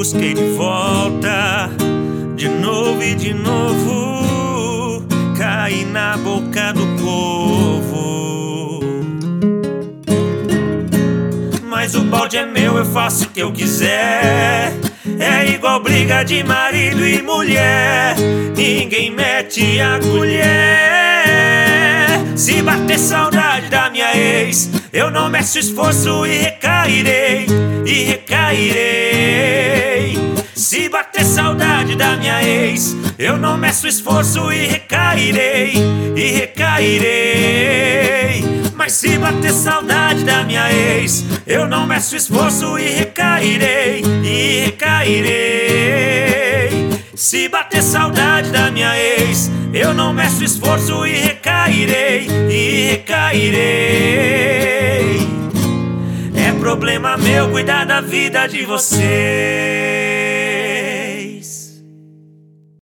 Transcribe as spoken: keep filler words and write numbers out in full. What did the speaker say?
busquei de volta, de novo e de novo, caí na boca do povo. Mas o balde é meu, eu faço o que eu quiser. É igual briga de marido e mulher, ninguém mete a colher. Se bater saudade da minha ex, eu não meço esforço e recairei, e recairei. Se bater saudade da minha ex, eu não meço esforço e recairei, e recairei. Mas se bater saudade da minha ex, eu não meço esforço e recairei, e recairei. Se bater saudade da minha ex, eu não meço esforço e recairei, e recairei. É problema meu cuidar da vida de você.